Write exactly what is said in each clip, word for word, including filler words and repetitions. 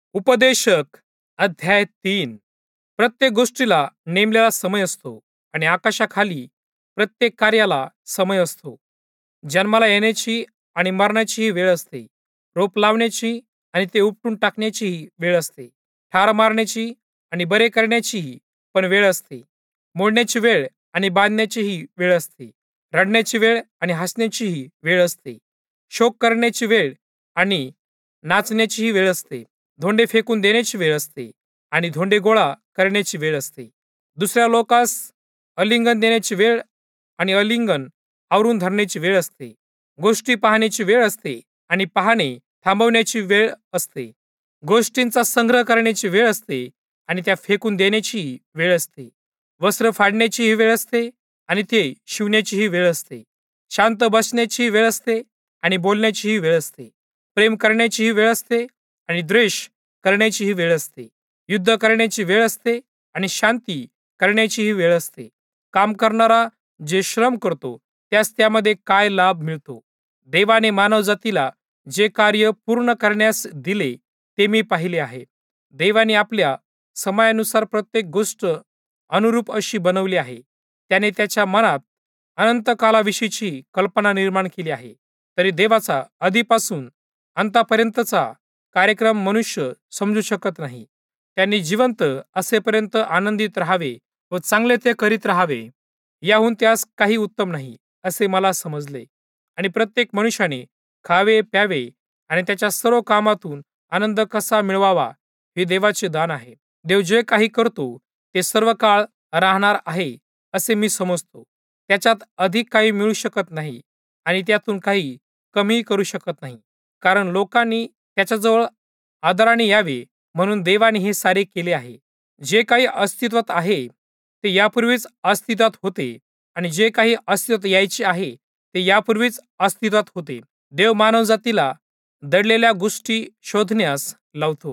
उपदेशक अध्याय तीन. प्रत्येक गोष्टीला नेमलेला समय असतो आणि आकाशाखाली प्रत्येक कार्याला समय असतो. जन्माला येण्याची आणि मरण्याचीही वेळ असते. रोप लावण्याची आणि ते उपटून टाकण्याचीही वेळ असते. ठार मारण्याची आणि बरे करण्याचीही पण वेळ असते. मोडण्याची वेळ आणि बांधण्याचीही वेळ असते. रडण्याची वेळ आणि हसण्याचीही वेळ असते. शोक करण्याची वेळ आणि नाचण्याचीही वेळ असते. धोंडे फेकून देण्याची वेळ असते आणि धोंडे गोळा करण्याची वेळ असते. दुसऱ्या लोकास आलिंगन देण्याची वेळ आणि आलिंगन आवरून धरण्याची वेळ असते. गोष्टी पाहण्याची वेळ असते आणि पाहणे थांबवण्याची वेळ असते. गोष्टींचा संग्रह करण्याची वेळ असते आणि त्या फेकून देण्याची वेळ असते. वस्त्र फाडण्याचीही वेळ असते आणि ते शिवण्याचीही वेळ असते. शांत बसण्याचीही वेळ असते आणि बोलण्याचीही वेळ असते. प्रेम करण्याचीही वेळ असते आणि द्वेष करण्याचीही वेळ असते. युद्ध करण्याची वेळ असते आणि शांती करण्याचीही वेळ असते. काम करणारा जे श्रम करतो त्यास त्यामध्ये काय लाभ मिळतो. देवाने मानवजातीला जे कार्य पूर्ण करण्यास दिले ते मी पाहिले आहे. देवाने आपल्या समयानुसार प्रत्येक गोष्ट अनुरूप अशी बनवली आहे. त्याने त्याच्या मनात अनंत कालाविषयीची कल्पना निर्माण केली आहे. तरी देवाचा आधीपासून अंतापर्यंतचा कार्यक्रम मनुष्य समजू शकत नाही. त्यांनी जिवंत असेपर्यंत आनंदित राहावे व चांगले ते करीत राहावे, याहून त्यास काही उत्तम नाही असे मला समजले. आणि प्रत्येक मनुष्याने खावे प्यावे आणि त्याच्या सर्व कामातून आनंद कसा मिळवावा हे देवाचे दान आहे. देव जे काही करतो ते सर्व काळ राहणार आहे असे मी समजतो. त्याच्यात अधिक काही मिळू शकत नाही आणि त्यातून काही कमी करू शकत नाही, कारण लोकांनी त्याच्याजवळ आदराने यावे म्हणून देवाने हे सारे केले आहे. जे काही अस्तित्वात आहे ते यापूर्वीच अस्तित्वात होते आणि जे काही अस्तित्वात यायचे आहे ते यापूर्वीच अस्तित्वात होते. देव मानवजातीला दडलेल्या गोष्टी शोधण्यास लावतो.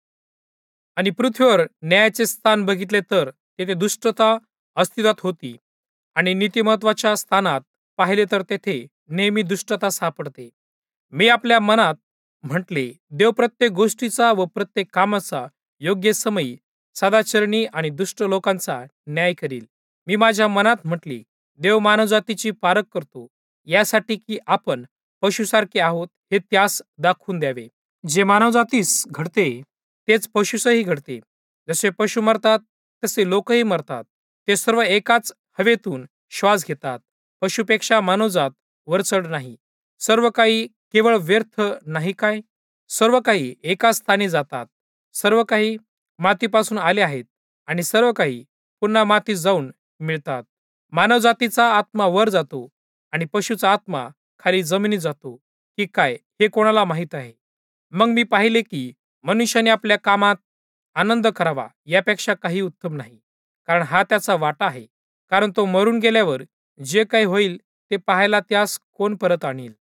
आणि पृथ्वीवर न्यायाचे स्थान बघितले तर तेथे दुष्टता अस्तित्वात होती आणि नीतिमत्वाच्या स्थानात पाहिले तर तेथे नेहमी दुष्टता सापडते. मी आपल्या मनात म्हटले, देव प्रत्येक गोष्टीचा व प्रत्येक कामाचा योग्य समयी सदाचरणी आणि दुष्ट लोकांचा न्याय करील. मी माझ्या मनात म्हटले, देव मानवजातीची पारख करतो यासाठी की आपण पशुसारखे आहोत हे त्यास दाखवून द्यावे. जे मानवजातीस घडते तेच पशुसही घडते. जसे पशु मरतात तसे लोकही मरतात. ते सर्व एकाच हवेतून श्वास घेतात. पशुपेक्षा मानवजात वरचढ नाही. सर्व काही केवळ व्यर्थ नाही काय? सर्व काही एकाच स्थानी जातात. सर्व काही मातीपासून आले आहेत आणि सर्व काही पुन्हा मातीत जाऊन मिळतात. मानवजातीचा आत्मा वर जातो आणि पशुचा आत्मा खाली जमिनीत जातो की काय हे कोणाला माहीत आहे. मग मी पाहिले की मनुष्याने आपल्या कामात आनंद करावा यापेक्षा काही उत्तम नाही, कारण हा त्याचा वाटा आहे. कारण तो मरून गेल्यावर जे काही होईल ते पाहायला त्यास कोण परत आणील.